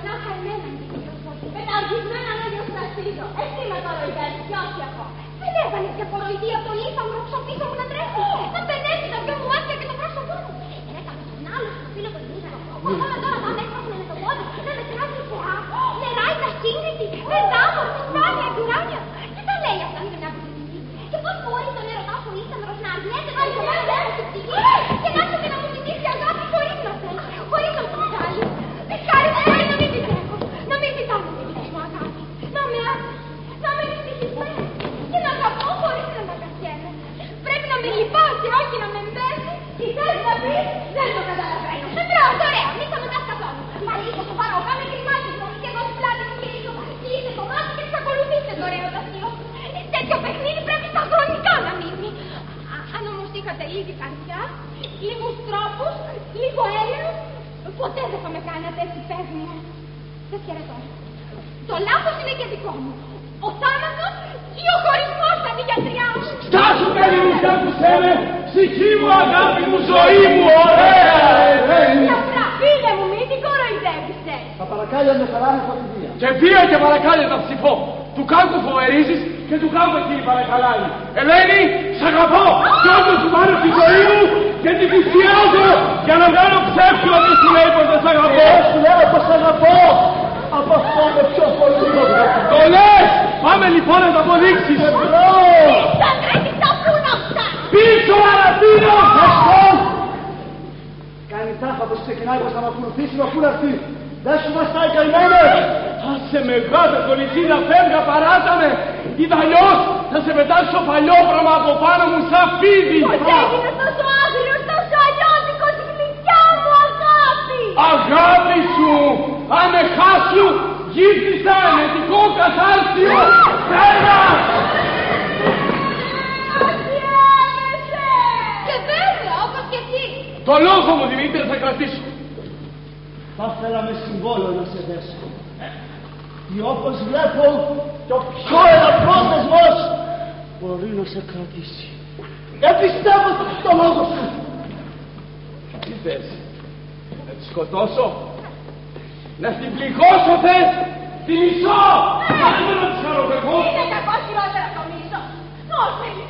μονάχα εμένα είναι μικροσφωτή. Με τα αργισμένα λόγια σου τα στείλω. Εσύ με κοροϊδεύεις κι όχι εγώ. Δεν έβαλες και κοροϊδία από το λίθαμο ξοπίσω μου να τρέχει. Θα πενέσει τα δυο μου μάτια και το πρόσωπό μου. Και έκαμε τον άλλο στο φίλο του Ελίζα. Όλα τώρα θα με έσπασουν με το πόδι. Δεν με κράζει πια. Νεράει τα σύγκριτη. Πεντάμο, σπάνια, γκουράνια. Τι τα λέει αυτά με μια ψυχή. Και πώς μπορεί τον έρωτά σου ήσαμρος να αρνιέται να υποβάλλει στην ψυχή και να έρχεται να μου ζητήσει αγάπη χωρίς να θέλει, χωρίς να μου βγάλει. Μιχάλη, μπορεί να μην πιστεύω. Να μην ζητάμε τη δική μου αγάπη. Να με άφησε. Να με ευτυχισμένη. Και να αγαπώ χωρίς να τα καθιέμαι. Πρέπει να με λυπάσει, όχι να με μπαίνει. Τι θέλεις να πεις? Δεν το καταλαβαίνω. Μπράβο, ωραία, μη θα μετάς καθόλου. Μα λίγο σοβαρό, κάνε κρυμάκι μου και εγώ στην πλάτη μου γυρίζω. Κλείσε το μάτι και εξακολουθήστε το ωραίο δαχτύο. Τέτοιο παιχνίδι πρέπει στα χρονικά να μείνει. Αν όμως είχατε ήδη καρδιά, λίγους τρόπους, λίγο έλεος, ποτέ δεν θα με κάνατε έτσι παίγνια. Δεν χαιρετώ. Το λάθος είναι και δικό μου. Ο θάνατος ή ο χωρισμός θα είναι η γιατριά μου. Στάσου παιδί μου, στάσου με, ψυχή μου, αγάπη μου, ζωή μου, ωραία, Ελένη. Λαφρά, φίλε μου, μην την κοροϊδεύεσαι. Τα παρακάλια με χαράνε φωτιδία. Και βία και παρακάλια τα ψηφώ. Του κάκου φοβερίζεις και του κάκου εκείνη παρακαλάει. Ελένη, σ' αγαπώ. Κι όντως σου πάρω τη ζωή μου και την πλησιάζω για να βγάλω ψεύτικο ότι σου λέει πως δεν σ' αγαπώ. Σου λέω πως σ' αγαπώ. Από αυτό με πιο πολύ. Το λες! Πάμε λοιπόν να το αποδείξεις. Σαν τρέχει τα πούνα αυτά. Πίσω, Αρατίνο! Κάνει τάφα πως ξεκινάει πως θα με ακολουθήσει με αφού έρθει. Δεν σου βαστάει καημένες. Άσε με γάτα το νησί να φεύγα, παράτα με. Είδα αλλιώς θα σε πετάξω παλιόπρωμα από πάνω μου σαν φίδι. Πως έγινες τόσο άγριος, τόσο αλλιώτικος, γλυκιά μου αγάπη. Αγάπη σου, άνε χάσου, γύφτησα ενετικό κατάρτιο. Φέρα! Αχιέμεσαι. Και βέβαια, όπως και εσύ. Το λόγο μου, Δημήτρη, θα κρατήσω. Θα ήθελα με συμβόλαιο να σε δέσω. Και όπως βλέπω, το πιο ελαφρός δεσμός μπορεί να σε κρατήσει. Δεν πιστεύω στο λόγο σου. Τι θες, να τη σκοτώσω, να την πληγώσω θες, τη μισώ, να τη χαροπεγώ. Είναι κακό χειρότερα το μίσο. Πώς